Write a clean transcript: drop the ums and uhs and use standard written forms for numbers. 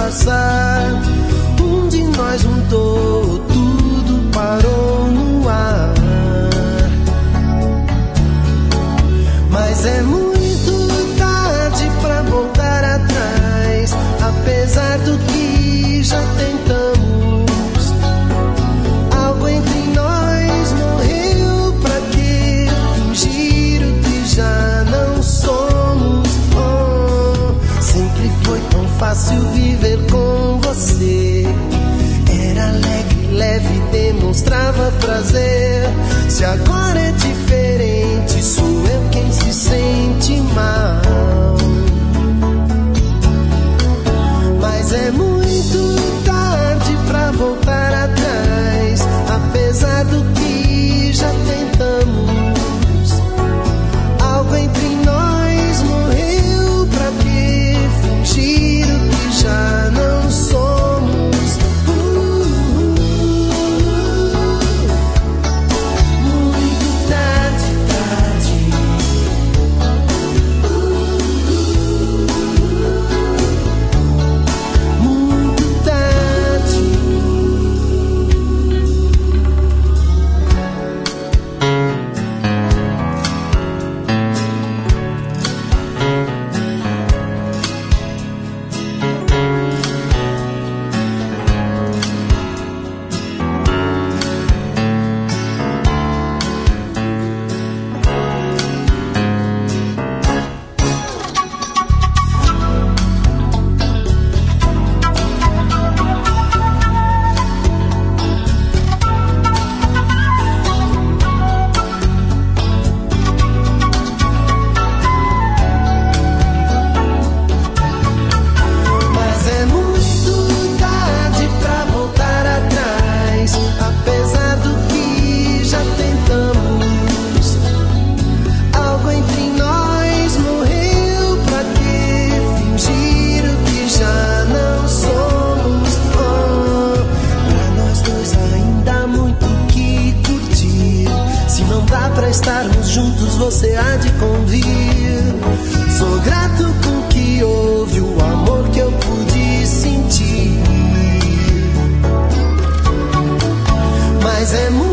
passar. Um de nós mudou, tudo parou no ar. Mas é muito tarde pra voltar atrás, apesar do que já tentamos. Algo entre nós morreu, pra que fingir o que já não somos? Oh, sempre foi tão fácil viver com você. Era alegre, leve, demonstrava prazer. Se agora é diferente, sou eu quem se sente mal. Mas é muito tarde pra voltar atrás, apesar do que já tentamos. Algo entre nós morreu, pra que fingir o que já não somos? Muito tarde, tarde. Muito tarde. Mas é muito tarde pra voltar atrás, apesar do que já tentamos. Algo entre nós morreu, pra que fingir o que já não somos? Oh, pra nós dois ainda há muito o que curtir. Se não dá pra estarmos juntos, você há de convir. Sou grato com o que houve, o amor que eu pude sentir. Mas é muito